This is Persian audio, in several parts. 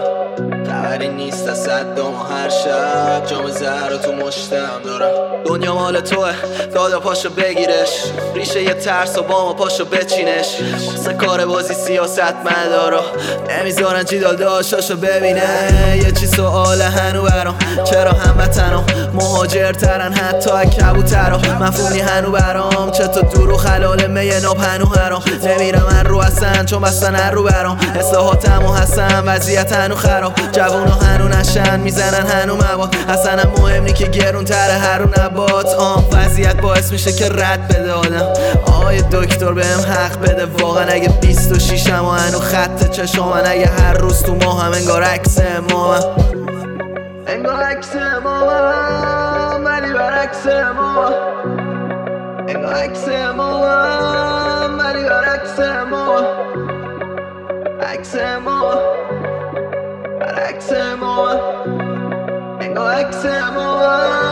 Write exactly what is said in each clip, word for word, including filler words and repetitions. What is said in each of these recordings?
خبری نیست از صدام و هر شب جام زهر تو مشتم دارم. دنیا مال توه دادا پاشو بگیرش، ریشه یه ترس و با ما پاشو بچینش. واسه کار بازی سیاست مدارا نمیذارن جیدال داشتاشو ببینه. یه چی سواله هنو برام، چرا هموطنم مهاجرترن حتی کبوترا. مفهومی هنو برام چطور دورو خلاله می ناب هنو حرام. نمیرم هر رو هستن چون بستن هر رو برام. اصلاحاتمو هستن وضعیت هنو خراب. جوونا هنو نشن میزنن هنو مواد. اصلا مهم نی که گرون تره هر رو نبات. آم وضعیت باعث میشه که رد بده آدم. آقای دکتر بهم حق بده واقعا. اگه بیست و شیشم و هنو خط چشامن، اگه هر روز تو ما هم انگار عکس ما انگار عکس ما ولی برعکس ما. انگار عکس ما ولی برعکس ما. عکس ما برعکس ما. انگار عکس ما.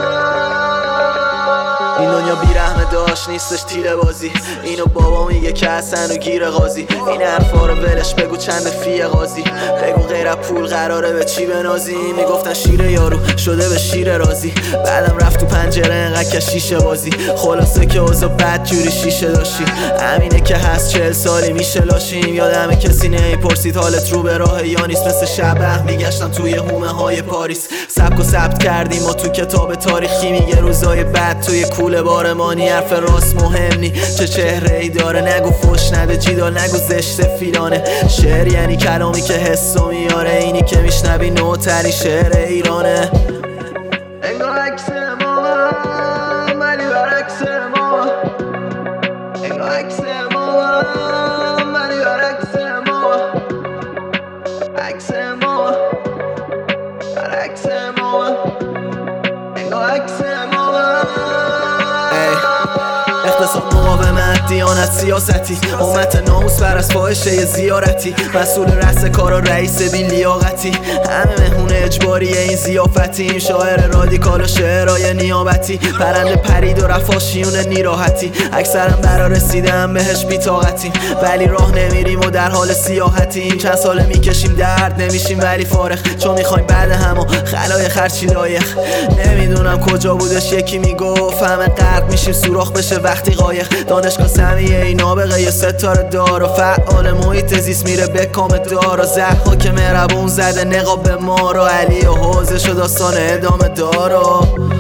این دنیا بیرحمه داشت نیستش تیره بازی. اینو بابا میگه که اصلا و گیر قاضی. این حرفا رو ولش بگو چند فیه قاضی. بگو غیر پول قراره به چی بنازی. میگفتن شیر یارو شده به شیر رازی. بعدم رفت تو پنجره انقدر که شیشه بازی. خلاصه که اوضاع بد جوری شیشه داشتی. همینه که هست چهل سالی میشه لاشیم. یادمه کسی نمیپرسید حالت رو به راه یا نیست. مثل شبه میگشتم توی هومه های پاریس. سبک و ثبت کردیم ما تو کتاب تاریخی. میگه روزای بد توی کوله بارمانی. حرف راست مهم نی چه چهره ای داره. نگو فوش نده جیدال نگو زشت فیلانه. شعر یعنی کلامی که حسو میاره. اینی که میشنوی نوترین شعر ایرانه. انگار عکس ما ولی برعکس ما. انگار عکس ما ولی برعکس ما. عکس ما برعکس ما. انگار عکس ما. اقتصاد مقاومت دیانت سیاستی. امت ناموس بر از فاحشه زیارتی. مسئول رأس کارا رئیس بی لیاقتی. همه مهمون اجباریه این ضیافتیم. شاعر رادیکال و شعرهای نیابتی. پرنده پرید و رفاشیون نیراحتی. اکثرا برا رسیدن بهش بی طاقتیم. ولی راه نمیریم و در حال سیاحتیم. چند ساله میکشیم درد نمیشیم ولی فارغ. چون میخوایم بعد همو خلای خرچی لایق. نمیدونم کجا بودش یکی میگفت همه غرق میشیم سوراخ بشه وقتی قایق. دانشگاه سمیه ای نابغه یه ستاره دار و فعال محیط زیست میره به کام دار. و زهرها که مهربون زده نقاب به ما رو. علی و حوزه شد داستان ادامه دارو.